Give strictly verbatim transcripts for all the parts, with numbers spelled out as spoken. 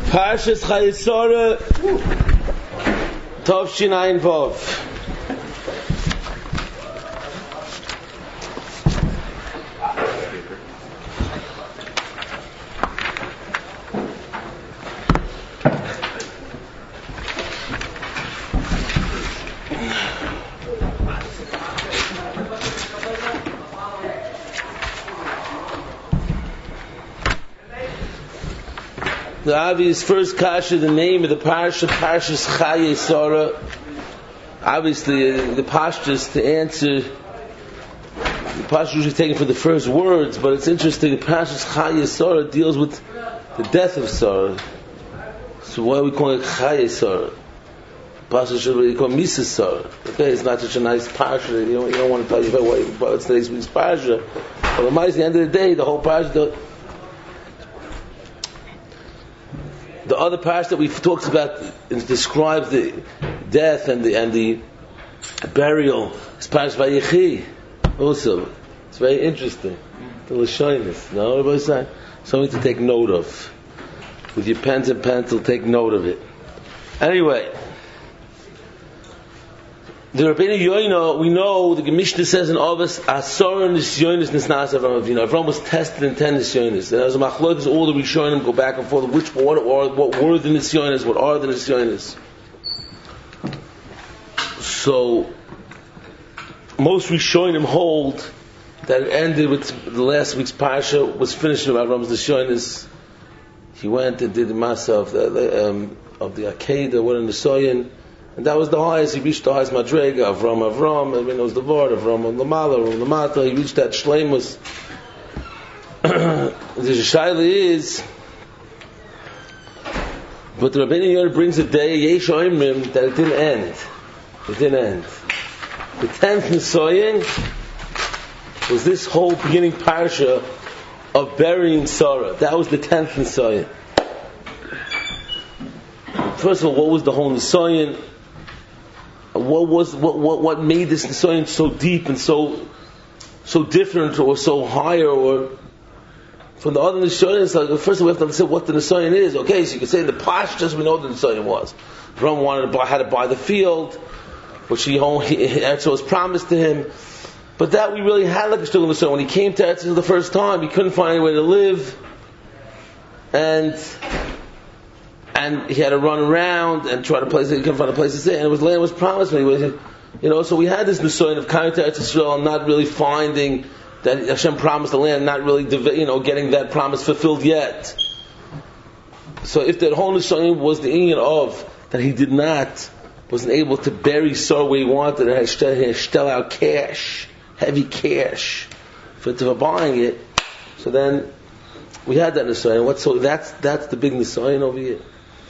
Parshas Chayesora Tov Shinayin Vov. The obvious first kasha, the name of the parsha, Parshas Chayesora. Obviously, uh, the pashtus to answer, the pashtus usually taken for the first words, but it's interesting. The Parshas Chayesora deals with the death of Sarah. So why are we calling it Chayesora? Pashtus should be called Misa Sarah. Okay, it's not such a nice parsha. You don't, you don't want to tell you about what about it's today's week's parsha. But at the end of the day, the whole parsha. The, The other parsha that we've talked about describes the death and the and the burial. It's Parshas Vayechi. Also, it's very interesting. The Lashonis. No, everybody's saying something to take note of. With your pens and pencil, take note of it. Anyway, the Rabbeinu Yoina, we know the Mishnah says in Avos, Asor Nisyonis Nisnas Avram Avinu. Avram was tested in ten Nisyonis. And as a Machlokes, all the Rishonim go back and forth. Which what are what were the Nisyonis? What are the Nisyonis? So most Rishonim hold that it ended with the last week's Parsha was finished with Avram's Nisyonis. He went and did the Masa of the um, of the Akedah, what in the Soyin. And that was the highest. He reached the highest madrega. Avram, Avram. Everyone knows the word. Avram Lamala, Avram Lamata. He reached that shleimus. The shaila is, but the Rabbeinu Yoina brings a day Yesh Oimrim that it didn't end. It didn't end. The tenth Nisoyin was this whole beginning parsha of burying Sarah. That was the tenth Nisoyin. First of all, what was the whole Nisoyin? What was what, what what made this Nisoyin so deep and so so different or so higher or from the other Nisoyin? Like, first of all, we have to understand what the Nisoyin is. Okay, so you can say in the Pashtas we know what the Nisoyin was. Ram wanted to buy, had to buy the field, which he owned, Eretz was promised to him. But that we really had like a struggle Nisoyin. When he came to Eretz the first time, he couldn't find anywhere to live, and. And he had to run around and try to place. He couldn't find a place to stay, and it was land was promised. When he was, you know, so we had this Nisoyin of coming to Eretz Yisrael, not really finding that Hashem promised the land, not really, you know, getting that promise fulfilled yet. So if that whole Nisoyin was the inyan of that he did not, wasn't able to bury Sarah where he wanted, and had to shell out cash, heavy cash, for, for buying it. So then we had that Nisoyin. What? So that's that's the big Nisoyin over here.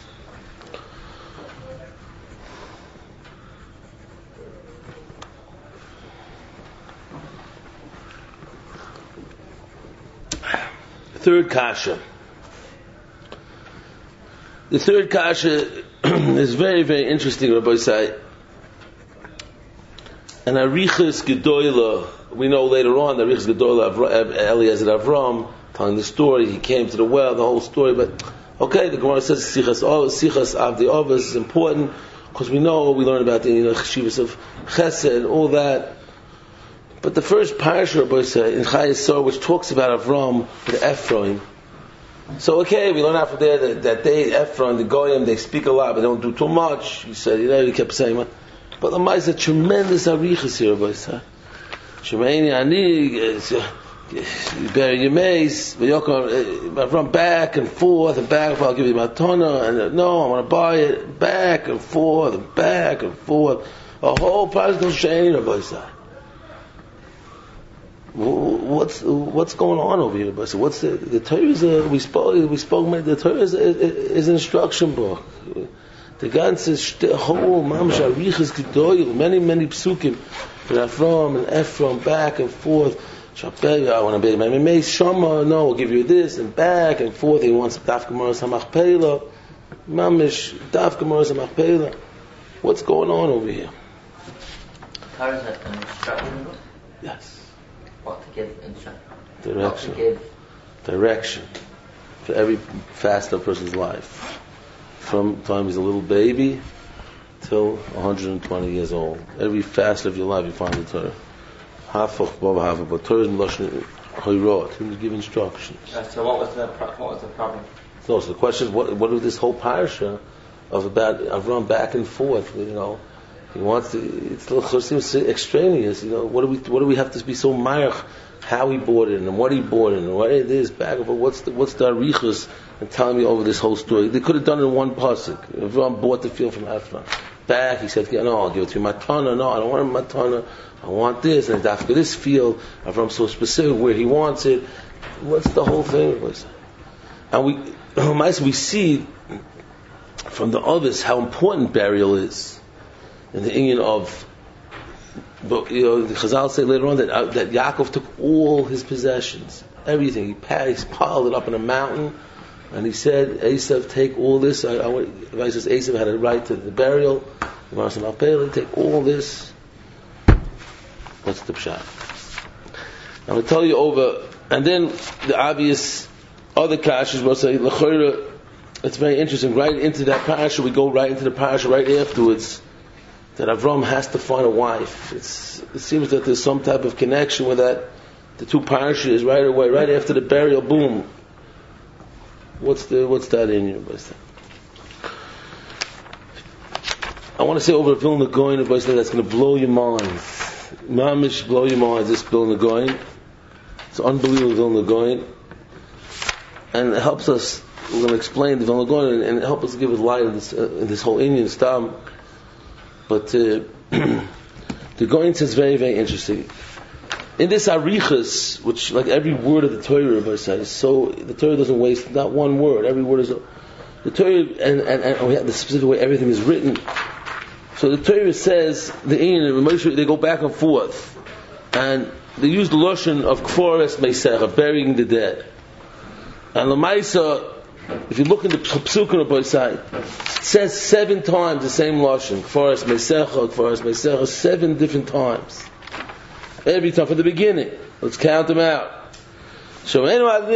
Third kasha. The third kasha is very, very interesting, Rabbi Say. And Arichas Gedoyla, we know later on that Arichas Gedoyla, Eliezer Avram, telling the story, he came to the well, the whole story. But okay, the Gemara says Sichas Sichas Avdi Avos is important because we know we learn about the you know, Cheshivas of Chesed, all that. But the first parasha Rabbi Say in Chayesor, which talks about Avram with Ephraim. So okay, we learn out from there that, that they, Ephraim, the Goyim, they speak a lot, but they don't do too much. He said, you know, he kept saying, but the Ma'is a tremendous arichas here, Rabbi Say. Shemeini ani, you bury your mace, Avram back and forth and back and forth. I'll give you my tona, and no, I want to buy it back and forth and back and forth. A whole parasha of Shemeini, Rabbi Say. What's what's going on over here? So what's the the Torah is a, we spoke we spoke the Torah is, a, is an instruction book. The God says whole mamash arichas gedoyel, many many psukim, Ephraim and Ephraim back and forth. I want to be my may shama no, we'll give you this and back and forth. He wants daf gemaras hamachpeila, mamish daf gemaras hamachpeila. What's going on over here? How is that an instruction book? Yes. What to give instruction? Direction. What to give? Direction for every facet of a person's life. from the time he's a little baby till one hundred twenty years old. Every facet of your life you find the Torah. Hafach, Baba Hafach, but Torah is in Lashon Hayrot. He would give instructions. Uh, so what was the pro- what was the problem? No, so the question is, what, what is this whole parasha of about Avram back and forth? You know, he wants to. It's it seems extraneous. You know, what do we what do we have to be so marach? How he bought it and what he bought it and what it is back and forth. What's the what's the arichus and telling me over this whole story? They could have done it in one pasuk. Avram bought the field from Ephron. Back, he said, no, I'll give it to you, matana. No, I don't want a matana. I want this, and after this field, Avram's so specific where he wants it. What's the whole thing? And we, we see from the others how important burial is in the union of. But you know, the Chazal say later on that uh, that Yaakov took all his possessions, everything. He, packed, he piled it up in a mountain, and he said, "Esav, take all this." I, I want, if I says Esav had a right to the burial, take all this. What's the pshat? I'm going to tell you over, and then the obvious other kashas will say, l'chayra. It's very interesting. Right into that parasha, we go right into the parasha right afterwards. That Avram has to find a wife. It's, it seems that there's some type of connection with that. The two parashas right away, right after the burial. Boom. What's the what's that in you? I want to say over Vilna Goyen, that's going to blow your mind. Mamish, blow your mind. This Vilna Goyen. It's unbelievable Vilna Goyen, and it helps us. We're going to explain the Vilna Goyen and, and help us give it light in this, uh, in this whole Indian stam. But uh, the Goyen says very, very interesting. In this arichas, which like every word of the Torah, is so the Torah doesn't waste not one word. Every word is the Torah, and and, and we have the specific way everything is written. So the Torah says the Indian they go back and forth, and they use the lashon of kforas meisecha, burying the dead. And Lamaisa, if you look in the Psukim of side, it says seven times the same lashon. Kfaras meisecha, kfaras meisecha, seven different times. Every time from the beginning. Let's count them out. So wherever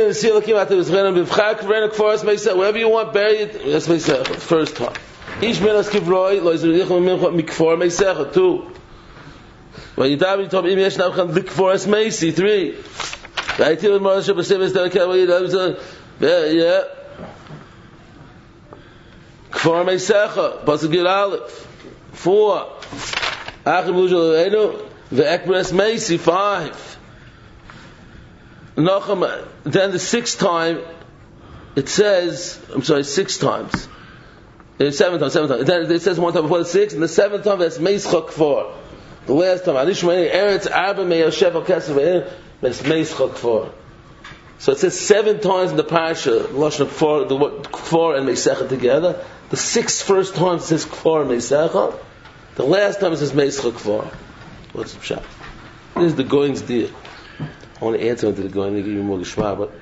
you want, bury it. That's meisecha. First time. Each milas kivroi lo yizrich mincha mikfor meisecha. Two. Vayidav yitom im yesh navchan likforas meisi. Three. Vayitil marash b'seves delakel yeah. Kfar Meisecha, Pasuk Gil Aleph. Four. Achim Lujal Einu, Ve'ekbres Meisi. Five. Nacham, then the sixth time, it says, I'm sorry, six times. It's seven times, seven times. Then it says one time before the sixth, and the seventh time it's Meischa Kfar. The last time, Anishmani Eretz Abba Meyashev Al Kesef Ve'en, it's Meischa Kfar. So it says seven times in the parasha, lashon kfar, the word kfar and meisecha together. The six first times it says kfar and meisecha. The last time it says meischa kfar. What's the pshat? This is the Goyen's deal. I want to answer to the Goyen, to give you more geshma, but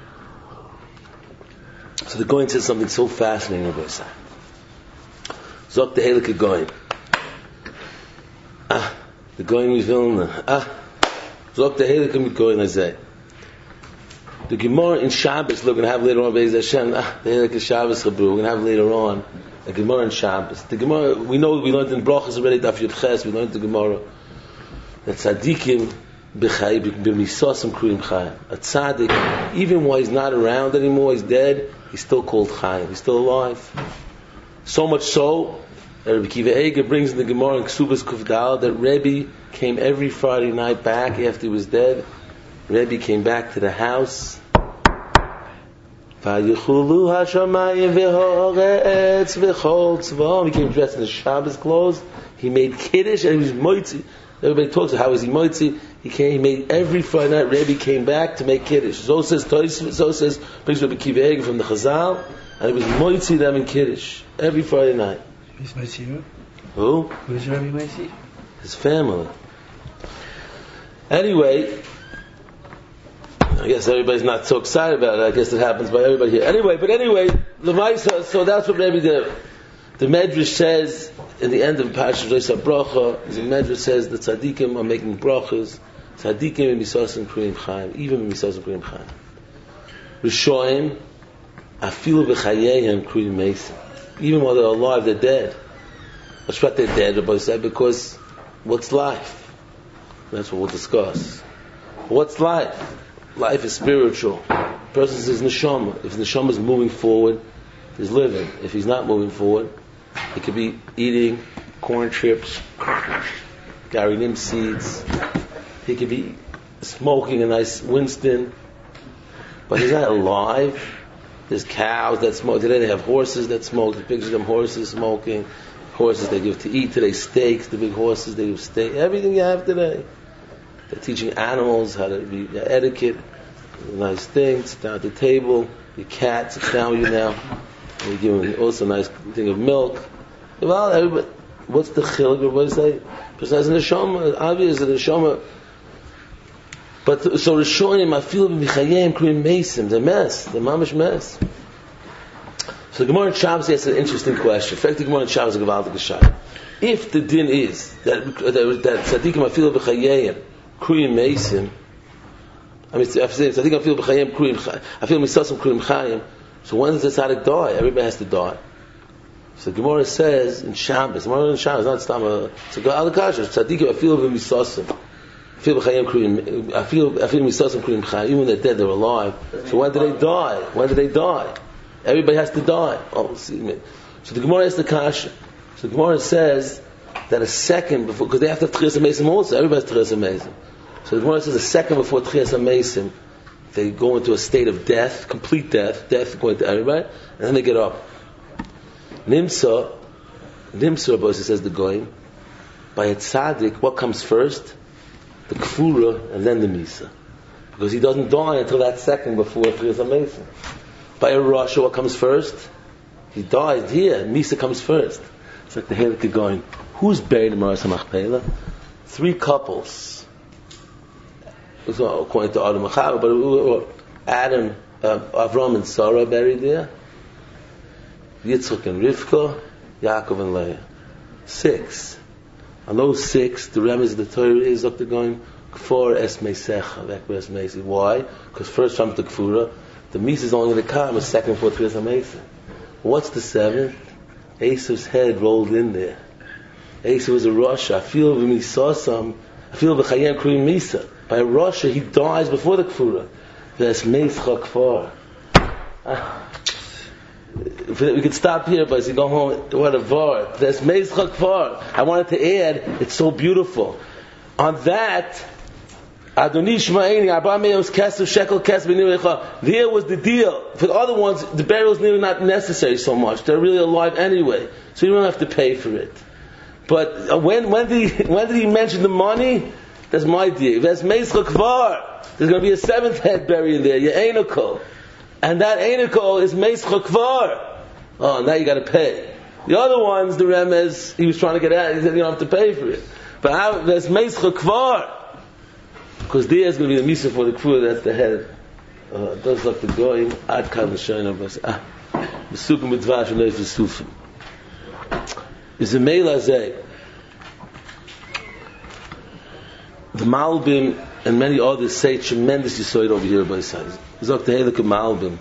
so the Goyen says something so fascinating about that. Zok the Helik Goyen. Ah, the Goyen we Vilna. Ah, Zok the Helik Goyen Azay. The Gemara in Shabbos, we're going to have later on, Be'ez Hashem, ah, the Helik Shabbos Chabru, we're going to have later on, the Gemara in Shabbos. The Gemara, we know, we learned in Brachas already, Daf Yud Ches, we learned the Gemara, that Tzadikim, B'chai, B'misosim Kriyim Chayim. A Tzadik, even while he's not around anymore, he's dead, he's still called Chayim, he's still alive. So much so, that Rabbi Kiva Eger brings in the Gemara in Ksubas Kufdal, that Rebbe came every Friday night back after he was dead. Rebbe came back to the house. He came dressed in his Shabbos clothes. He made Kiddush and he was moitzi. Everybody talks about how is he moitzi. He came. He made every Friday night. Rebbe came back to make Kiddush. So says Tosfos. So says brings Rabbi Kiva Eger from the Chazal, and it was moitzi them in Kiddush every Friday night. Who's moitzi? Who? Who's Rebbe moitzi? His family. Anyway. I guess everybody's not so excited about it. I guess it happens by everybody here. Anyway, but anyway, the Maisa, so that's what Rebbe did. The Medrash says, in the end of Parashat Reisa Bracha, the Medrash says the Tzadikim are making brachas, Tzadikim and Misasim Kriyim Chaim, even Misasim Kriyim Chaim. Rishoim, Afilu B'chayehem Kriyim Meisa. even while they're alive, they're dead. That's what they're dead, Rabbi said, because what's life? That's what we'll discuss. What's life? Life is spiritual. The person says neshama. If the neshama is moving forward, he's living. If he's not moving forward, he could be eating corn chips, Gary Nim seeds. He could be smoking a nice Winston, but he's not alive. There's cows that smoke. Today they have horses that smoke. The pictures of them horses smoking. Horses they give to eat today. Steaks, the big horses they give steak. Everything you have today. They're teaching animals how to be etiquette. Nice thing. Sit down at the table. Your cat sits down with you now. And you give him also a nice thing of milk. Well, everybody, what's the chiluk? Everybody say, besides the neshama, obvious the neshama. But so Rishonim, I feel b'chayim k'rim mesim. They're mess. They're mamish mess. So the Gemara in Shabbos asks an interesting question. In fact, the Gemara in Shabbos is a gavaldik shayla. If the din is that that, that tzaddikim I feel b'chayim k'rim mesim, I mean, I'm saying tzaddikim I feel b'chayim k'rim, I feel misasim k'rim chayim. So when does the tzaddik die? Everybody has to die. So the Gemara says in Shabbos, Gemara in Shabbos, not stama. It's a gavaldik kasha. Tzaddikim I feel b'misasim. I feel b'chayim, I feel I feel misasim k'rim chayim. Even when they're dead, they're alive. So when do they die? When do they die? Everybody has to die. Oh, see, so the Gemara is the kasha. So the Gemara says that a second before, because they have to have Tchias HaMesim also. Everybody has Tchias HaMesim. So the Gemara says a second before Tchias HaMesim, they go into a state of death, complete death, death according to everybody, and then they get up. Nimsa, Nimsa, Rabbi says the Goyim, by a tzaddik, what comes first? The kfura and then the misa, because he doesn't die until that second before Tchias HaMesim. By a rasha, what comes first? He died here. Misa comes first. It's like the Halakha going, who's buried in Maras HaMachpelah? Three couples. According to Adam and Chava, but Adam, uh, Avram and Sarah buried there. Yitzchak and Rivka, Yaakov and Leah. Six. On those six, the remez of the Torah is up to going, Kfor es meisecha, vekber es meisi. Why? Because first comes the Kfura. The Misa is only going to come a second for Tchias HaMesim. What's the seventh? Esau's head rolled in there. Esau was a Rasha. I feel when he saw some, I feel b'chayim k'rim Misa. By a Rasha, he dies before the Kfura. There's Meischa Kfar. We could stop here, but as you go home, what a var. There's Meischa Kfar. I wanted to add, it's so beautiful. On that, Adoni Shma'ini, Arba Meos Kesef, Shekel Kesef, B'nei. There was the deal. For the other ones, the burial is really not necessary so much. They're really alive anyway, so you don't have to pay for it. But uh, when when did he, when did he mention the money? That's my deal. That's Meischa Kvar. There's going to be a seventh head buried there, your Einokol, and that Einokol is Meischa Kvar. Oh, now you got to pay. The other ones, the Remez, he was trying to get out. He said you don't have to pay for it. But how, there's Meischa Kvar. Because there is going to be the Misa for the Kfur, that's the head. Uh, does look the going, Ad Kam L'Shoyna Bas. Ah, Besukim B'Dvash V'Leif V'Sufim. Is a Meila Zeh. The Malbim and many others say tremendous Yisoid over here by sides. Zok the Halakha Malbim.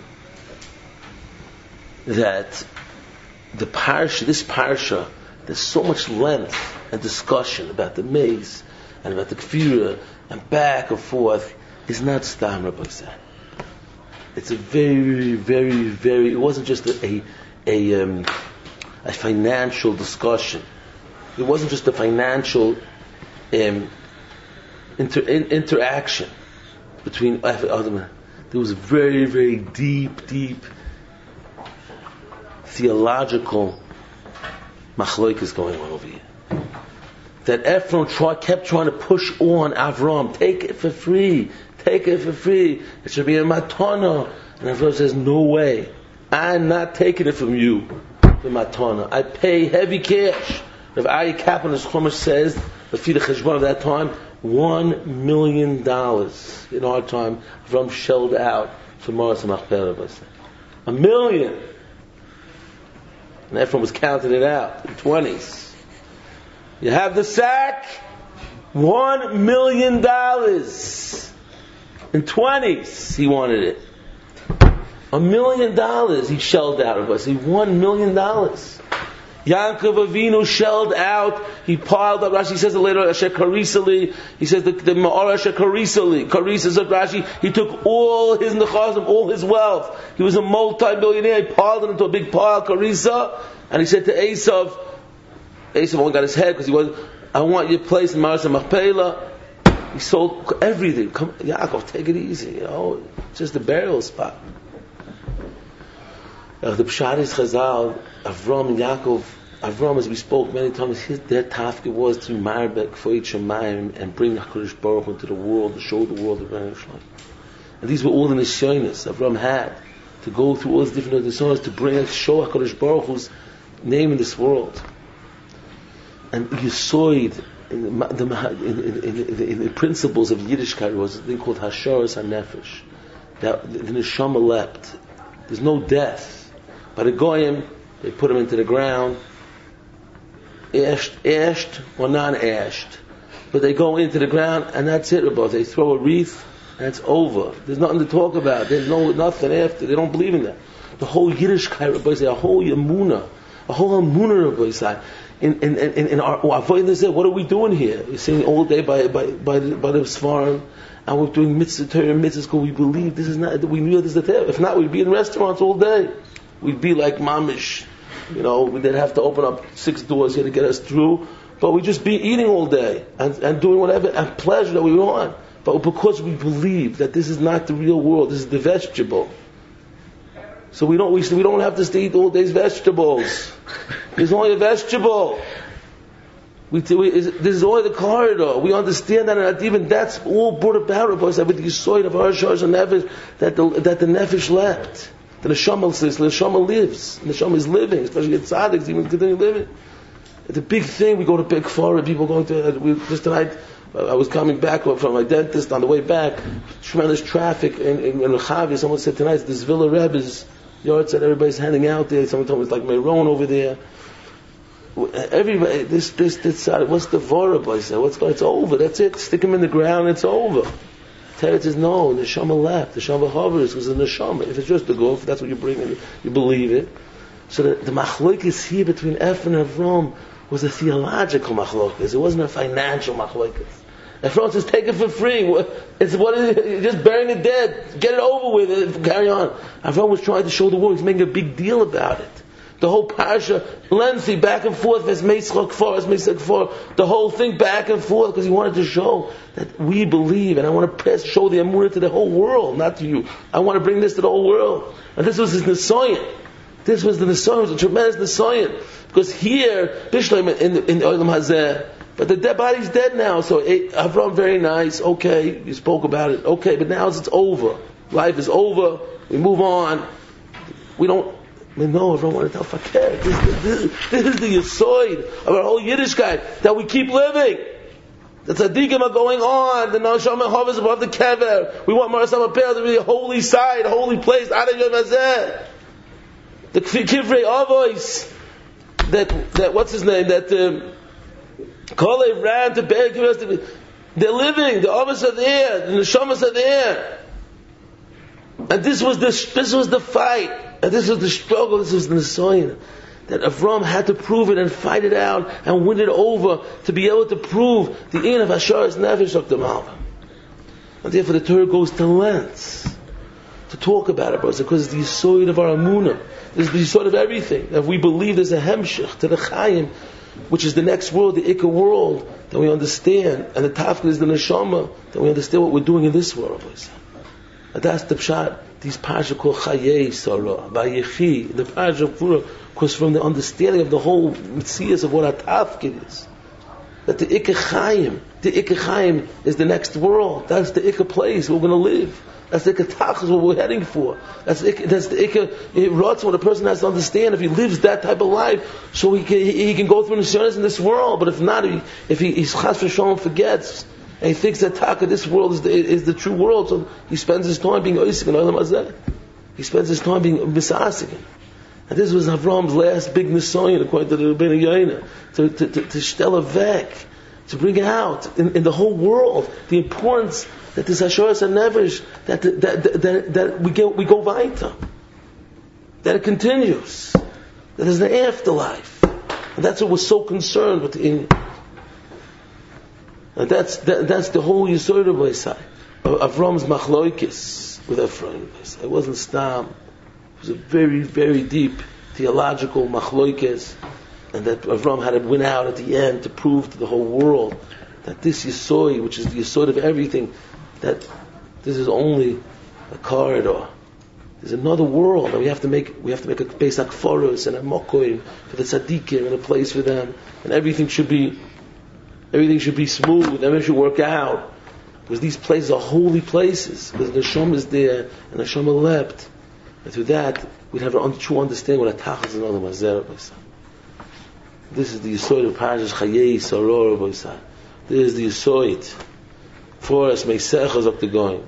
That the parsha, this parsha, there's so much length and discussion about the maze and about the kfira and back and forth. It's not stam, Rabbi said. It's a very, very, very. It wasn't just a a, a, um, a financial discussion. It wasn't just a financial um, inter, in, interaction between other men. There was a very, very deep, deep theological machloikas going on over here. That Ephron try, kept trying to push on Avram, take it for free, take it for free. It should be a matana. And Avram says, no way. I'm not taking it from you, the matana. I pay heavy cash. Rav Aryeh Kaplan, as Chumash says, the feed of Cheshbon of that time, one million dollars in our time, Avram shelled out for Maras HaMachpelah. A million. And Ephron was counting it out in twenties. You have the sack, one million dollars in twenties. He wanted it. A million dollars he shelled out of us. He won million dollars. Yaakov Avinu shelled out. He piled up. Rashi says it later. Asher Karisali. He says the the Ma'or Asher Karisali. Karisas of Rashi. He took all his nechasim, all his wealth. He was a multi-millionaire. He piled it into a big pile, Karisa, and he said to Esav. Esav only got his head because he was. I want your place in Maras Machpelah. He sold everything. Come, Yaakov, take it easy. You know, it's just a burial spot. Uh, the Pshat is Chazal, Avram and Yaakov. Avram, as we spoke many times, his their tafka was to marbek for each Shemayim and bring HaKadosh Baruch Hu into the world, to show the world the Rebbeinu Shalom. And these were all the nisyonos Avram had to go through all these different nisyonos to bring, show HaKadosh Baruch Hu's name in this world. And Yisoid, in the, the, in, in, in, in the principles of Yiddishkeit was a thing called Hasharas HaNefesh. That the, the neshama leapt. There's no death. By the Goyim, they put him into the ground, ashed, ashed or non-ashed. But they go into the ground, and that's it, Rabbi. They throw a wreath, and it's over. There's nothing to talk about. There's no nothing after. They don't believe in that. The whole Yiddishkeit, Rabbi, say a whole Yamuna, a whole Amunah, Rabbi, say. In in in, in our avoidance, what are we doing here? You're sitting all day by by by the, by the Sfarim, and we're doing mitzvah Torah mitzvahs because we believe this is not. We knew this is the Torah. If not, we'd be in restaurants all day. We'd be like mamish, you know. They'd have to open up six doors here to get us through, but we'd just be eating all day and, and doing whatever and pleasure that we want. But because we believe that this is not the real world, this is the vegetable. So we don't we, we don't have to stay eat all days vegetables. It's only a vegetable. We, we this is only the corridor. We understand that, and even that's all brought about with the yisoid of our shars and nefesh that the that the nefesh leapt. The neshama says, the neshama lives. The neshama is living, especially at tzaddiks, even continue living. It's a big thing. We go to big forum, people going to, we, just tonight, I was coming back from my dentist on the way back, tremendous traffic in, in, in Rechavi. Someone said tonight, this Villa Rebbe's yard said everybody's handing out there. Someone told me it's like Meron over there. Everybody, this, this, this, what's the Vorab? I said, what's going, it's over, that's it. Stick them in the ground, it's over. Teretz says, no, the neshama left. The neshama hovers because the neshama. If it's just the goof, that's what you bring in, you believe it. So the, the machlokes here between Ephron and Avram was a theological machlokes. It wasn't a financial machlokes. Ephron says, take it for free. It's what is it? You're just burying it dead. Get it over with. Carry on. Avram was trying to show the world. He's making a big deal about it. The whole parasha, lengthy, back and forth, as Meitzchak for, as Meitzchak for, the whole thing back and forth, because he wanted to show that we believe, and I want to press, show the Emunah to the whole world, not to you. I want to bring this to the whole world. And this was his Nisayan. This was the Nisayan, it was a tremendous Nisayan. Because here, Bishleim in the, in the Olam Hazeh, but the dead body's dead now, so it, Avram, very nice, okay, you spoke about it, okay, but now it's over. Life is over, we move on. We don't, we know, I don't want to tell Fakir. This, this, this is the yisoid of our whole Yiddishkeit, that we keep living. The tzaddikim are going on, the neshama hovers above the kever. We want Maras HaMachpelah to be a holy site, a holy place, Adon Yom Hazeh. The Kivrei Avos, that, that, what's his name, that, um, Kalev ran to Be'er Kivrei, they're living, the Avos are there, the neshamas are there. And this was the, this was the fight. And this was the struggle, this was the Nisayan. That Avram had to prove it and fight it out and win it over to be able to prove the in of Hasharas Nefesh of the Malva. And therefore the Torah goes to lengths to talk about it, because it's the yisoid of our Amunah. It's the yisoid of everything. That we believe there's a hemshech to the Chayim, which is the next world, the Ikka world, that we understand. And the Tafkid is the Neshama, that we understand what we're doing in this world. And that's the Pshat. These parasha called Chayei Sarah, Vayechi, the parasha of Pura, because from the understanding of the whole Metzias of what our tafkid is, that the Ikka Chaim, the Ikka Chaim is the next world. That's the Ikka place where we're going to live. That's the Ikka Tachas, what we're heading for. That's the Ikka, that's the Ikka Rots, what a person has to understand. If he lives that type of life, so he can, he, he can go through nisyonos in this world. But if not, if he, if he he's chas v'sholom forgets, and he thinks that Taka, this world is the, is the true world, so he spends his time being Oisik and Olam Hazeh. He spends his time being Misasik. And this was Avram's last big Nisayan, according to the Rebbeinu Yoina, to to to, to shtel a vek, to bring out in, in the whole world the importance that this Hasharas HaNefesh, that that that, that, that we go we go weiter. that it continues, that there's an afterlife. And that's what we're so concerned with the Indian. And that's that, that's the whole Yisod of Beisai. Avram's machloikis with Ephraim. It wasn't stam. It was a very, very deep theological machloikis, and that Avram had to win out at the end to prove to the whole world that this Yisod, which is the Yisod of everything, that this is only a corridor. There's another world, and we have to make we have to make a Beis HaKfaros and a Mokoim for the tzaddikim and a place for them, and everything should be everything should be smooth, everything should work out, because these places are holy places, because the Neshama is there and the Neshama leapt, and through that we'd have a un- true understanding what a Tachas is another Mazera B'Yisai. This is the Yisod of Parashas Chayei Saror B'Yisai. This is the Yisod for us Meisechas up the going.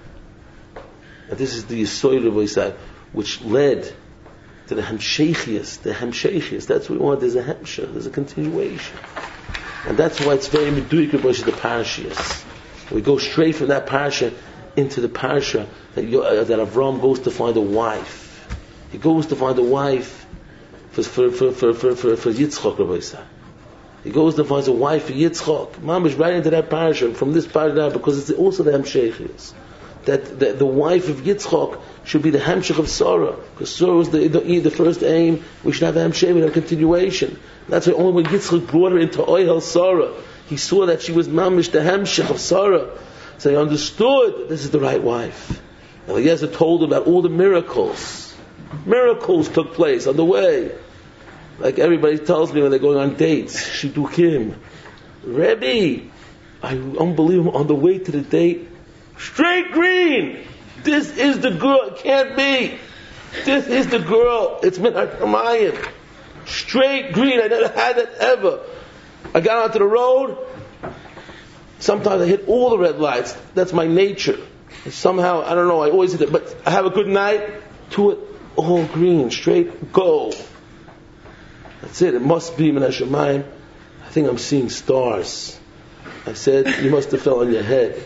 And this is the Yisod of B'Yisai, which led to the Hemsheichias, the Hemsheichias. That's what we want. There's a Hemshech, there's a continuation. And that's why it's very Meduik B'Yisai, the Parashas. We go straight from that Parasha into the Parasha that, uh, that Avram goes to find a wife. He goes to find a wife for for for for for, for, for Yitzchak B'Yisai. He goes to find a wife for Yitzchak. Mom is right into that Parasha, from this Parasha, because it's also the Hemsheichias. That the, the wife of Yitzchak should be the Hemshech of Sarah, because Sarah was the, the the first aim. We should have a Hemshech with a continuation. That's why only when Yitzchak brought her into Oyel Sarah, he saw that she was mamish the Hemshech of Sarah. So he understood this is the right wife. Eliezer told him about all the miracles. Miracles took place on the way. Like everybody tells me when they're going on dates, Shidduchim. Rebbe, I unbelievable, on the way to the date, straight green. This is the girl. It can't be. This is the girl. It's Minhag Shamayim. Straight green. I never had that ever. I got onto the road. Sometimes I hit all the red lights. That's my nature. And somehow, I don't know, I always hit it. But I have a good night. To it, all green. Straight, go. That's it. It must be Minhag Shamayim. I think I'm seeing stars. I said, you must have fell on your head.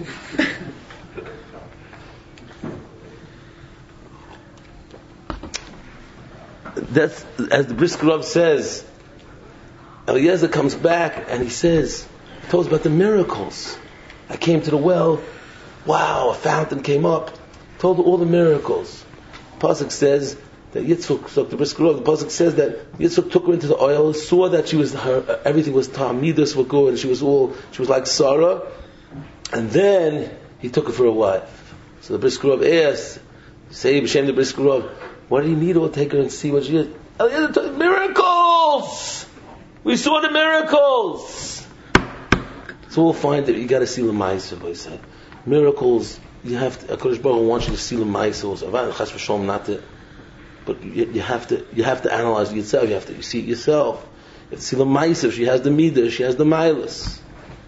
That's, as the Brisker Rav says, Eliezer comes back and he says, he told us about the miracles. I came to the well, wow, a fountain came up, told all the miracles. Pasuk says that Yitzchak, so the Brisker Rav, the Pasuk says that Yitzchak took her into the oil, saw that she was, her, everything was Talmidas were good, and she was all, she was like Sarah, and then he took her for a wife. So the Brisker Rav asked, say B'Shem the Brisker Rav, what do you need to take her and see what she is? Miracles! We saw the miracles! So we'll find that you got to see the Ma'aseh, boy said. Miracles, you have to, HaKadosh Baruch Hu wants you to see the Ma'aseh, not to, but you, you have to, you have to analyze it yourself, you have to you see it yourself. You have to see the Ma'aseh, she has the Midah, she has the Milas.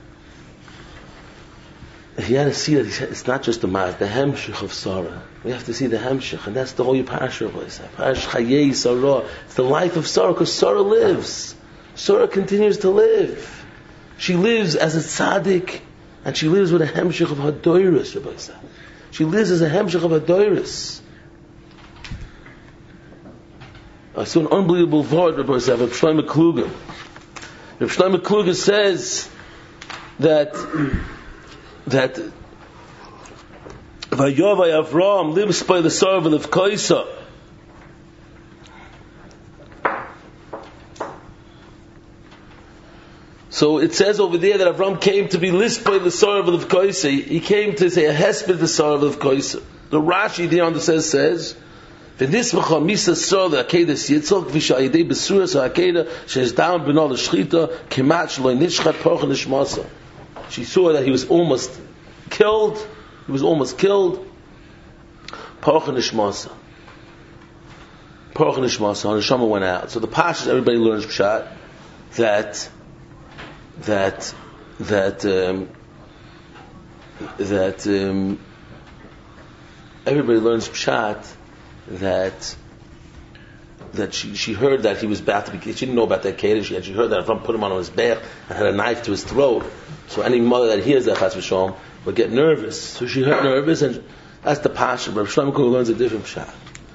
If you had to see that it's not just the Ma'aseh, the Hemshech of Sarah. We have to see the Hemshech, and that's the whole Parasha of Isai. Parasha Chayei Sarah. It's the life of Sarah, because Sarah lives. Sarah continues to live. She lives as a tzaddik, and she lives with a Hemshech of Hadoiris, Rabbi Isai. She lives as a Hemshech of Hadoiris. I saw an unbelievable word, Rabbi Isai, of Shlomo Kluger. Rabbi Shlomo Kluger says that that Vayovay Avram lives by the servant of Kaisa. So it says over there that Avram came to be listed by the servant of Kaisa. He came to say a hesped the servant of Kaisa. The Rashi there on the says says V'nismacha misa sor le'akedas Yitzchak v'sha'yidei b'suras ha'akeda she's down b'nol l'shchita kemat sh'lo nishchat porch nishmasa. She saw that he was almost killed. He was almost killed. Porch nishmasa. Porch nishmasa. And the Neshama went out. So the Pashas, everybody learns pshat that that that um, that um, everybody learns pshat that that she she heard that he was about to be. She didn't know about that Kedah. She had she heard that Avram put him on his back and had a knife to his throat. So any mother that hears that Chas v'Shalom would get nervous. So she heard nervous, and that's the Pasha. But Shlomo Kluger learns a different pshat.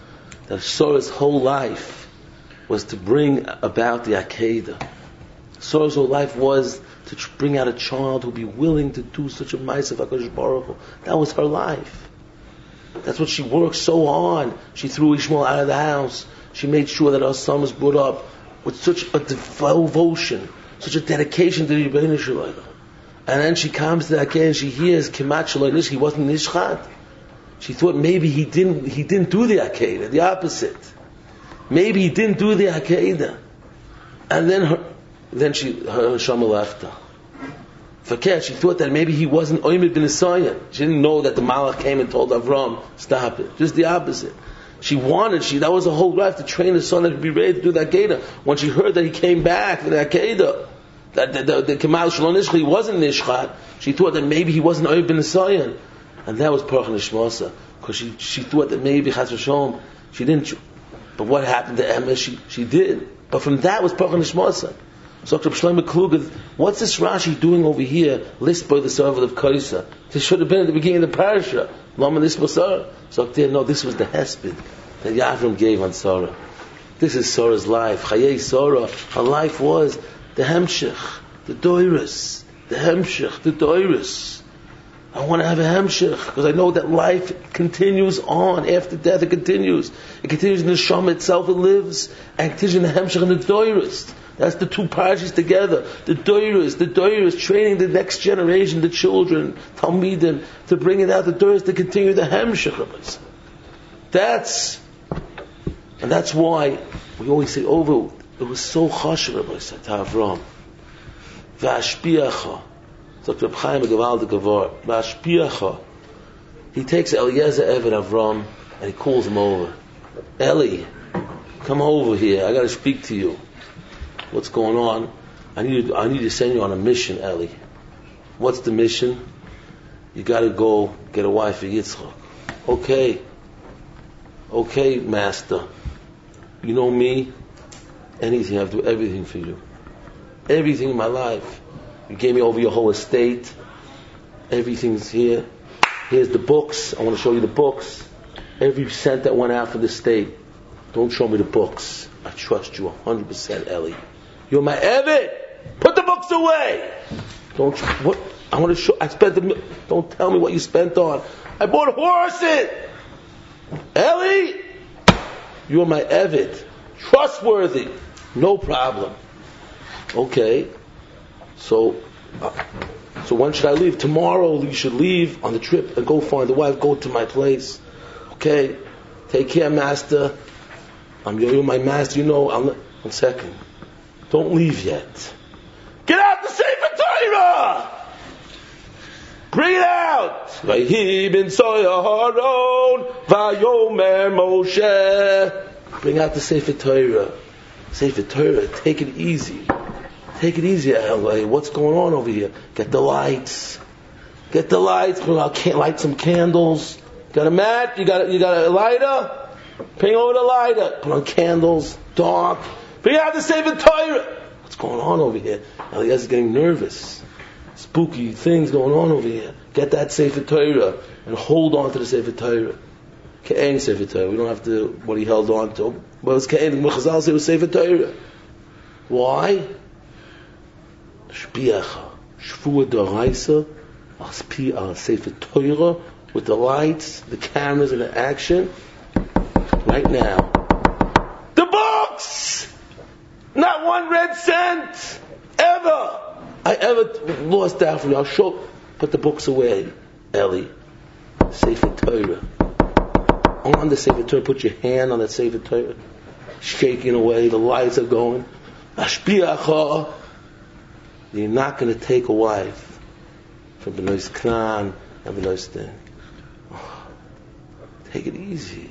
that Sarah's whole life was to bring about the Akedah. Sarah's whole life was to tr- bring out a child who would be willing to do such a ma'aseh of HaKadosh Baruch Hu. That was her life. That's what she worked so hard. She threw Ishmael out of the house. She made sure that her son was brought up with such a devotion, such a dedication to the Rebbeinu Shalom. And then she comes to that Akedah and she hears Kemat Shalom Nish, he wasn't Nishchat. She thought maybe he didn't he didn't do the Akedah, the opposite. Maybe he didn't do the Akedah. And then her, then she her Shama left her. Forget, she thought that maybe he wasn't Oymed bin Isayan. She didn't know that the Malach came and told Avram, stop it. Just the opposite. She wanted, she that was a whole life to train the son that would be ready to do the Akedah. When she heard that he came back to the Akedah, that the, the, the Kemal Shalom Nishchat, he wasn't Nishchat, she thought that maybe he wasn't Oymed bin Isayan. And that was Parach Nishmasa. Because she, she thought that maybe Chas v'Shalom, she didn't. But what happened to Emma? She, she did. But from that was Parach Nishmasa. So Doctor Shlomo Kluger, what's this Rashi doing over here? List by the servant of Kaisa. This should have been at the beginning of the parasha. Lama this Basar. So no, this was the hesped that Yavram gave on Sarah. This is Sarah's life. Chayei Sarah. Her life was the Hemshech, the Doirus, the Hemshech, the Doirus. I want to have a Hemshech because I know that life continues on after death. It continues. It continues in the Shama itself. It lives and it continues in the Hemshech and the Doirus. That's the two parashas together. The doiros, the doiros, training the next generation, the children, Talmidim, to bring it out. The doiros to continue the hemshech. That's, and that's why we always say over. It was so chashuv, Rabbi said to Avram. V'ashpiacha, Doctor Chaim Gaval de Gavar. V'ashpiacha. He takes Eliezer Eved Avram and he calls him over. Eli, come over here. I got to speak to you. What's going on? I need to, I need to send you on a mission, Eli. What's the mission? You got to go get a wife for Yitzchak. Okay. Okay, master. You know me. Anything. I'll do everything for you. Everything in my life. You gave me over your whole estate. Everything's here. Here's the books. I want to show you the books. Every cent that went out for the state. Don't show me the books. I trust you one hundred percent, Eli. You're my Eved. Put the books away. Don't. What? I want to show. I spent the. Don't tell me what you spent on. I bought horses. Eli, you're my Eved. Trustworthy. No problem. Okay. So, uh, so when should I leave? Tomorrow you should leave on the trip and go find the wife. Go to my place. Okay. Take care, master. I'm you're my master. You know. I'm. One second. Don't leave yet. Get out the Sefer Torah! Bring it out! Vayhi ben Soyaharon, Vayomer Moshe. Bring out the Sefer Torah. Sefer Torah, take it easy. Take it easy, Eli. What's going on over here? Get the lights. Get the lights. Light some candles. Got a mat? You got a, you got a lighter? Bring over the lighter. Put on candles. Dark. Bring out the Sefer Torah. What's going on over here? Eliezer's getting nervous. Spooky things going on over here. Get that Sefer Torah and hold on to the Sefer Torah. Ke'en Sefer Torah. We don't have to what he held on to. But it was Ke'en. Chazal said it was Sefer Torah. Why? Shpiacha. Shvua d'oraisa. Aspi al Sefer Torah with the lights, the cameras, and the action. Right now. The books! Not one red cent ever I ever lost out from you. I'll show. Put the books away, Eli. Sefer Torah. On the Sefer Torah, put your hand on that Sefer Torah, shaking away. The lights are going. Ashpiacha. You're not going to take a wife from Benoist Knan and Benoist thing. Oh, take it easy,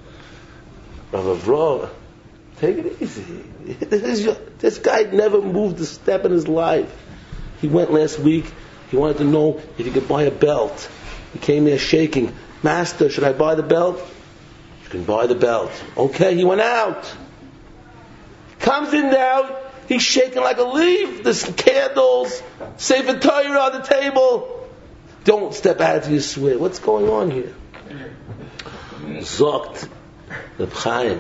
Rav Avrah. Take it easy. This, is your, this guy never moved a step in his life. He went last week. He wanted to know if he could buy a belt. He came there shaking. Master, should I buy the belt? You can buy the belt. Okay, he went out. Comes in now. He's shaking like a leaf. There's candles. Sefer Torah on the table. Don't step out of your sweat. What's going on here? Zokt Reb Chaim.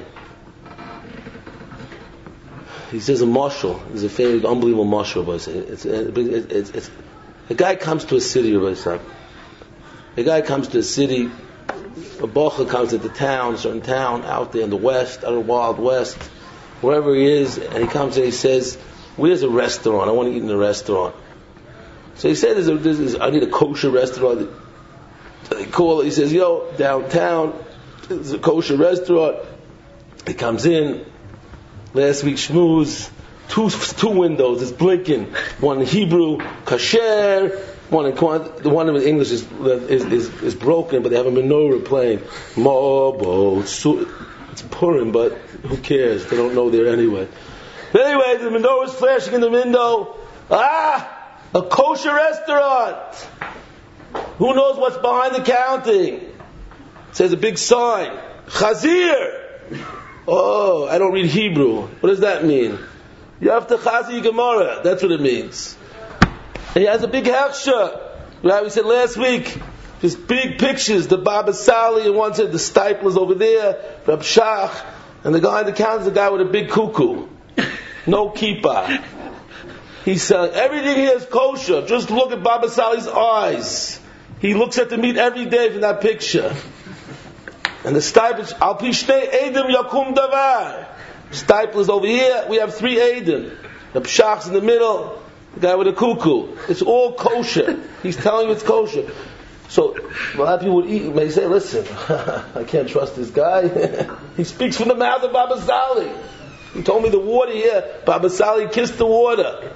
He says a mashal. There's a famous, unbelievable mashal. But it's, it's, it's, it's, a guy comes to a city. A guy comes to a city. A bacha comes to the town, a certain town out there in the west, out of the wild west, wherever he is, and he comes and he says, "Where's a restaurant? I want to eat in a restaurant." So he said, there's a, there's, "I need a kosher restaurant." So they call it. He says, "Yo, downtown, there's a kosher restaurant." He comes in. Last week, shmooze, two two windows. It's blinking. One in Hebrew, kasher. One in the one in English is is, is is broken, but they have a menorah playing. Mobo, it's Purim, but who cares? They don't know there anyway. But anyway, the menorah is flashing in the window. Ah, a kosher restaurant. Who knows what's behind the counting? It says a big sign, Chazir. Oh, I don't read Hebrew. What does that mean? You have to Chazi Gemara. That's what it means. And he has a big hersha. Right? We said last week, just big pictures. The Baba Sali, and one said the Stipler's over there, Rab Shach, and the guy in the counter is the guy with a big cuckoo. No kippah. He's selling everything here is kosher. Just look at Baba Sali's eyes. He looks at the meat every day from that picture. And the Stipler's, Al Pishnei Eidim Yakum Davar. Stipler's over here, we have three Eidim. Rab Shach's in the middle. The guy with a cuckoo. It's all kosher. He's telling you it's kosher. So a lot of people would eat, may say, "Listen, I can't trust this guy. He speaks from the mouth of Baba Sali. He told me the water here. Baba Sali kissed the water."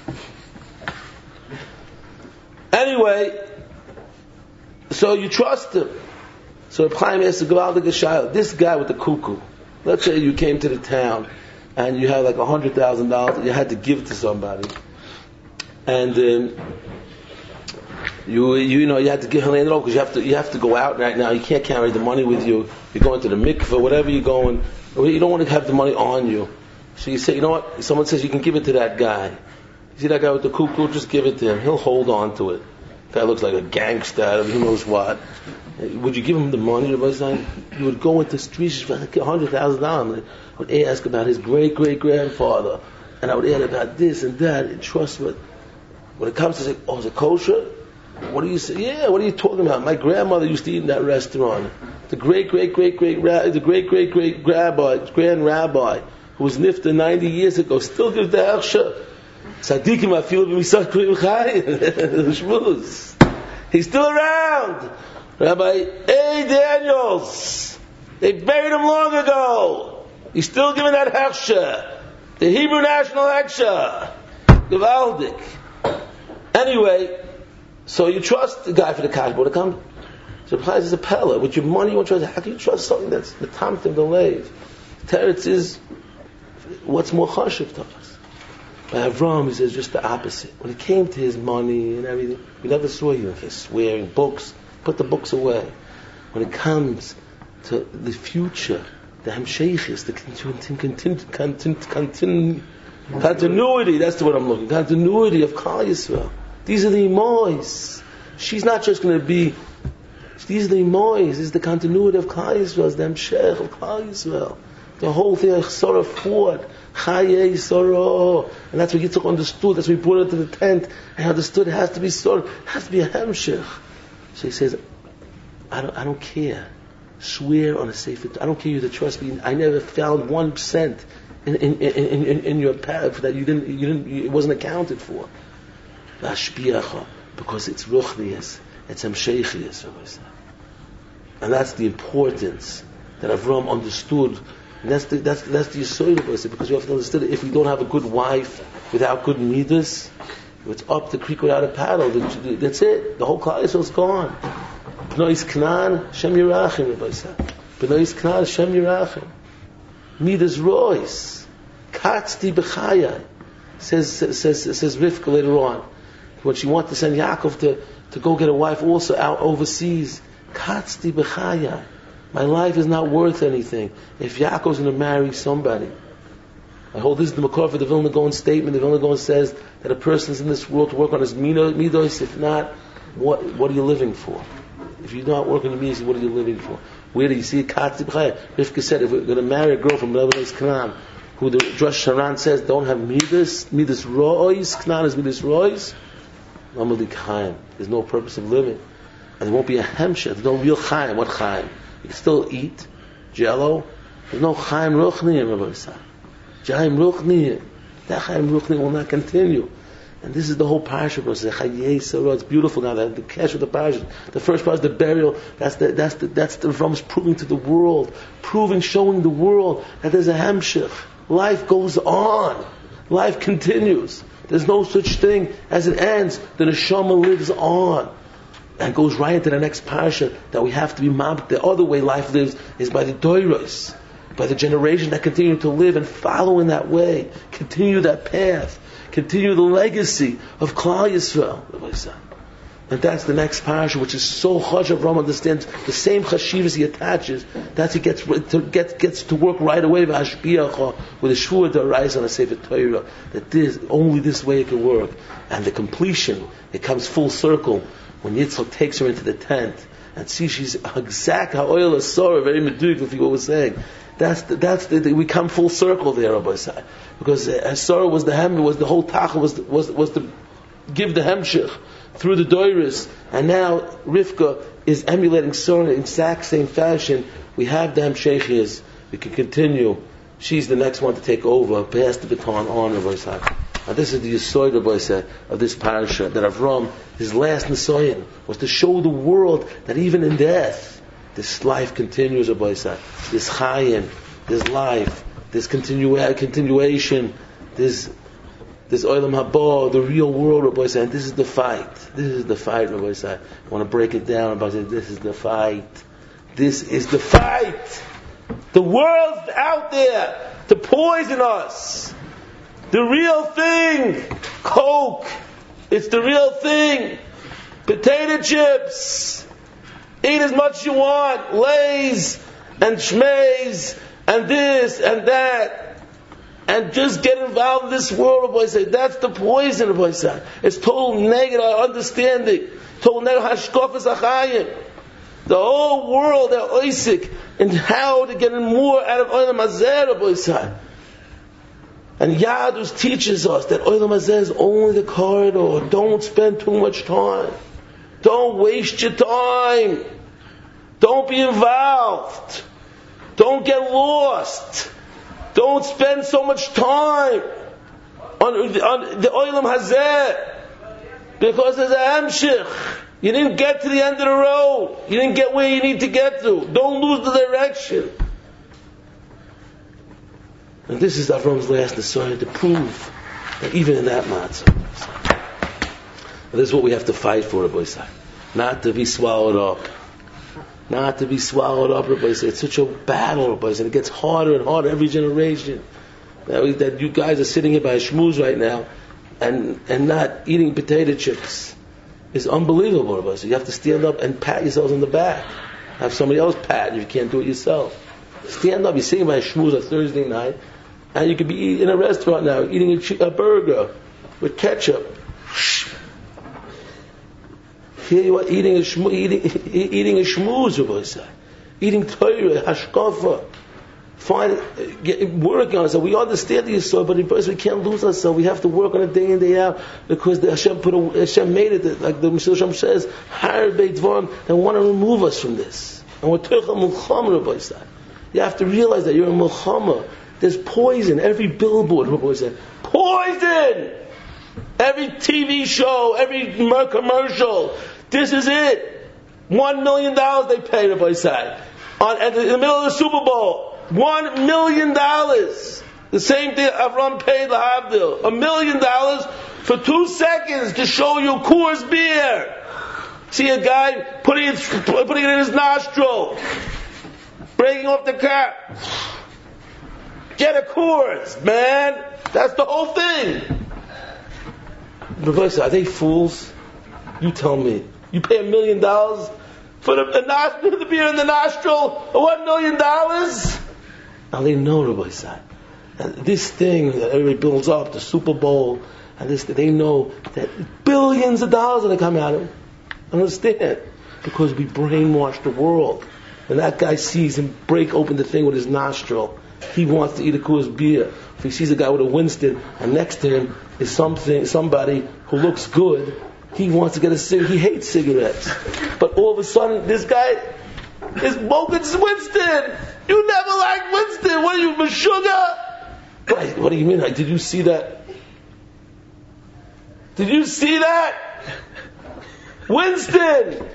Anyway, so you trust him. So Reb Chaim asked the Gavaldik Shayla, this guy with the cuckoo. Let's say you came to the town and you had like a hundred thousand dollars. You had to give to somebody. And um, you you know you have to give her land because you have to you have to go out right now. You can't carry the money with you. You're going to the mikveh, whatever you're going. You don't want to have the money on you. So you say, you know what? Someone says you can give it to that guy. You see that guy with the cuckoo? Just give it to him. He'll hold on to it. Guy looks like a gangster. Who knows what? Would you give him the money? You would go into the streets for like a hundred thousand dollars. I would ask about his great great grandfather, and I would ask about this and that. And trust me. When it comes to say, "Oh, is it kosher?" What do you say? Yeah, what are you talking about? My grandmother used to eat in that restaurant. The great, great, great, great, the great, great, great rabbi, grand rabbi, who was nifta ninety years ago, still gives the hersha. Tzadikim afilu b'misach k'rim chai. He's still around. Rabbi A. Daniels. They buried him long ago. He's still giving that hersha. The Hebrew national hersha. Gevaldik. Anyway, so you trust the guy for the cash, but it comes, so it applies as a pella. With your money, you want to trust. How can you trust something that's the tamtim, the lave? Teretz is what's more chashiv to us. By Avram, he says just the opposite. When it came to his money and everything, we never saw you okay, swearing, books, put the books away. When it comes to the future, the hamsheichis, the continu- continu- continu- continu- continuity, that's the word I'm looking, continuity of Klal Yisrael. These are the imois. She's not just going to be, these are the imois, this is the continuity of Klal Yisrael, it's the hamshech of Klal Yisrael. The whole thing, Sorah forward, Chaye Sorah, and that's what Yitzchak understood, that's what he brought it to the tent, and he understood it has to be Sorah, it has to be a hamshech. So he says, I don't, I don't care. Swear on a sefer. I don't care you to trust me. I never found one percent in in, in, in in your path that you didn't you didn't it wasn't accounted for. Because it's ruchnius, it's hamsheichius, and that's the importance that Avram understood. And that's the that's that's the yesod of it, because you have to understand that if you don't have a good wife without good midas, it's up the creek without a paddle. That's it. The whole Klal Yisrael is gone. B'nois Knan, Shem Yirachim, Rabbi said. B'nois Knan, Shem Yirachim. Midas Rois. Katzti B'chaya. Says, says, says, says Rivka later on. When she wanted to send Yaakov to, to go get a wife also out overseas. Katzti B'chaya. My life is not worth anything if Yaakov's going to marry somebody. I hold this is the Makor for the Vilna Gaon statement. The Vilna Gaon says that a person is in this world to work on his midos. If not, what what are you living for? If you're not working in Midas, what are you living for? Where do you see Katzi B'chaya? Rivka said, if we're going to marry a girl from Lebanese Canaan, who the Rosh Hashanah says don't have Midas, Midas Ro'ois, Canaan is Midas Ro'ois, Amalek Chaim. There's no purpose of living. And there won't be a hemshah. There's no real Chaim. What Chaim? You can still eat Jello. There's no Chaim Ruchni, Rabbi Yisrael. Chaim Ruchni. That Chaim Ruchni will not continue. And this is the whole parasha. It's beautiful now. The cash of the parasha. The first part is the burial. That's the that's the that's the Rambam's proving to the world, proving, showing the world that there's a hemshach. Life goes on. Life continues. There's no such thing as it ends. The neshama lives on and goes right into the next parasha that we have to be mab. The other way life lives is by the doiros, by the generation that continue to live and follow in that way, continue that path. Continue the legacy of Klal Yisrael. And that's the next parasha, which is so chashav. Ram understands the same chashivas he attaches. That's he gets to get gets to work right away with hashbiach, with a shvur to arise on a sefer Torah. That this only this way it can work, and the completion it comes full circle when Yitzchak takes her into the tent and sees she's exact ha'oil asora, very meduyik with what we're saying. That's the, that's the, the, we come full circle there, Rabbi Sai, because Asara was the hem, was the whole tacha was was was to give the hemshich through the doiris, and now Rivka is emulating Sarah in the exact same fashion. We have the hemshechias. We can continue. She's the next one to take over, pass the baton on, Rabbi Sai. Now this is the Yesod, Rabbi Sai, of this parasha, that Avram, his last Nisayan, was to show the world that even in death, this life continues, Rabbi Sai. This chayim, this life, this continua- continuation, this this olam haba, the real world, Rabbi Sai. And this is the fight. This is the fight, Rabbi Sai. I want to break it down, Rabbi Sai. This is the fight. This is the fight. The world's out there to poison us. The real thing, Coke. It's the real thing. Potato chips. Eat as much as you want, Lays and Shmays and this and that, and just get involved in this world, Rabbi Say. That's the poison, Rabbi Say. It's total negative understanding, total negative hashkafas achayim. The whole world, they're oisik, and how to get more out of Olam Hazeh, Rabbi Say. And Yadus teaches us that Olam Hazeh is only the corridor. Don't spend too much time. Don't waste your time. Don't be involved. Don't get lost. Don't spend so much time on, on the Olam Hazeh, because there's a hamshich. You didn't get to the end of the road. You didn't get where you need to get to. Don't lose the direction. And this is Avram's last Nisayon to prove that even in that matzah, this is what we have to fight for, Rabbi Yisrael. Not to be swallowed up. Not to be swallowed up, Rabbi Yisrael. It's such a battle, Rabbi Yisrael. It gets harder and harder every generation. That, we, that you guys are sitting here by a shmooze right now and, and not eating potato chips is unbelievable, Rabbi Yisrael. You have to stand up and pat yourselves on the back. Have somebody else pat you. You can't do it yourself. Stand up. You're sitting by a shmooze on Thursday night, and you could be in a restaurant now eating a, a burger with ketchup. Here you are eating a shmoo, eating, eating a shmooze, Rabbi Yisrael. Eating Torah, hashkafa. Find, get, working on ourselves. We understand the Yisrael, but in person we can't lose ourselves. We have to work on it day in, day out, because the Hashem put a, Hashem made it, like the Mesilas Yesharim says, Har Beit Dvarim, they want to remove us from this. And we're Turcha Mulchama, Rabbi Yisrael. You have to realize that you're a Mulchama. There's poison. Every billboard, Rabbi Yisrael. Poison! Every T V show, every commercial. This is it. One million dollars they pay, Rabbi Yisrael. On, in the middle of the Super Bowl. One million dollars. The same thing Avram paid Lahavdil. A million dollars for two seconds to show you Coors beer. See a guy putting it, putting it in his nostril. Breaking off the cap. Get a Coors, man. That's the whole thing. Rabbi, are they fools? You tell me. You pay a million dollars for the, the, the beer in the nostril? One million dollars? Now they know, Rabbi Sai. This thing that everybody builds up, the Super Bowl, and this, they know that billions of dollars are going to come out of it. Understand? Because we brainwashed the world. When that guy sees him break open the thing with his nostril, he wants to eat a Coors beer. If he sees a guy with a Winston and next to him is something, somebody who looks good, he wants to get a cigarette. He hates cigarettes. But all of a sudden, this guy is smoking Winston. You never liked Winston. What are you, Meshuggah? What, what do you mean? Like, did you see that? Did you see that? Winston!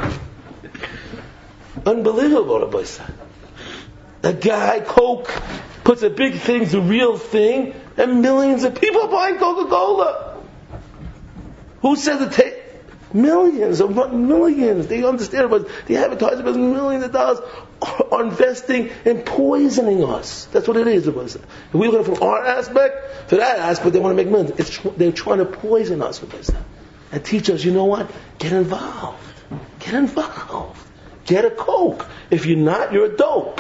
Unbelievable, Rabbi said. That guy, Coke, puts a big thing, the real thing, and millions of people are buying Coca-Cola. Who says it takes millions of millions? They understand, but the advertisers millions of dollars are investing in poisoning us. That's what it is, Rabbi said. If we look at it from our aspect, to that aspect, they want to make millions. It's, they're trying to poison us, Rabbi said, and teach us, you know what? Get involved. Get involved. Get a Coke. If you're not, you're a dope.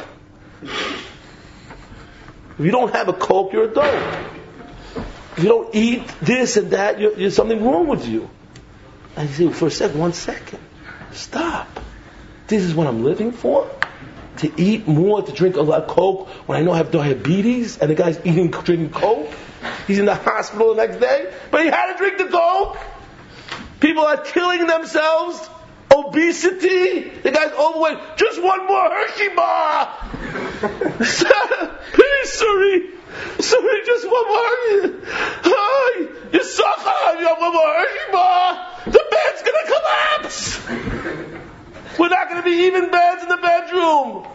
If you don't have a Coke, you're a dope. If you don't eat this and that, you're, there's something wrong with you. And you say, for a second, one second, stop. This is what I'm living for? To eat more, to drink a lot of Coke when I know I have diabetes and the guy's eating, drinking Coke? He's in the hospital the next day, but he had to drink the Coke? People are killing themselves. Obesity. The guy's overweight. Just one more Hershey bar. Please, sorry. Sorry, just one more. Hi. You suck. You have one more Hershey bar. The bed's going to collapse. We're not going to be even beds in the bedroom.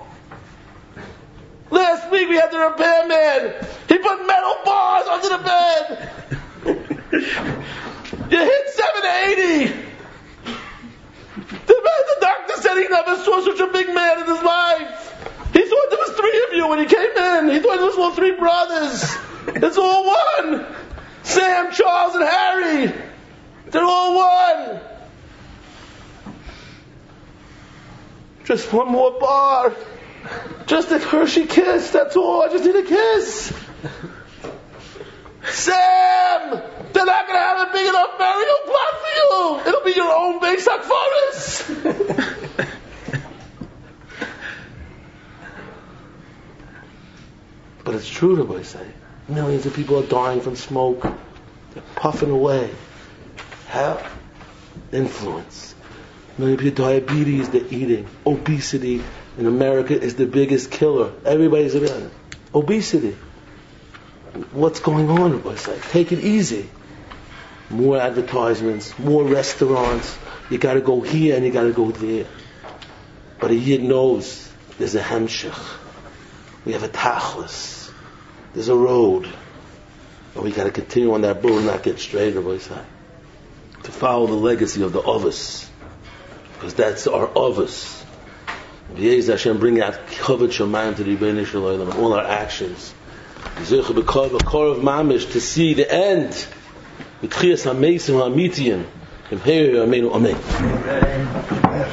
Last week we had the repairman. He put metal bars under the bed. You hit seven eighty. The, the doctor said he never saw such a big man in his life. He thought there was three of you when he came in. He thought there was all three brothers. It's all one. Sam, Charles, and Harry. They're all one. Just one more bar. Just a Hershey kiss, that's all. I just need a kiss. Sam! They're not going to have a big enough burial plot for you. It'll be your own Beisak forest. But it's true to what I say. Millions of people are dying from smoke. They're puffing away. Health, influence. Millions of people diabetes, they're eating. Obesity in America is the biggest killer. Everybody's about it. Obesity. What's going on, Rabbi say? Take it easy. More advertisements, more restaurants. You got to go here and you got to go there. But a Yid knows there's a hemshech. We have a tachlis. There's a road. And we got to continue on that road and not get straight, Rabbi say. To follow the legacy of the Avos. Because that's our Avos. V'yez Hashem bring out Kavod Shamayim to the Rebbeinu Shalom and all our actions. Zeich b'kol b'korov mamish to see the end. B'tchias ha'meisim ha'amitiyin. Amen.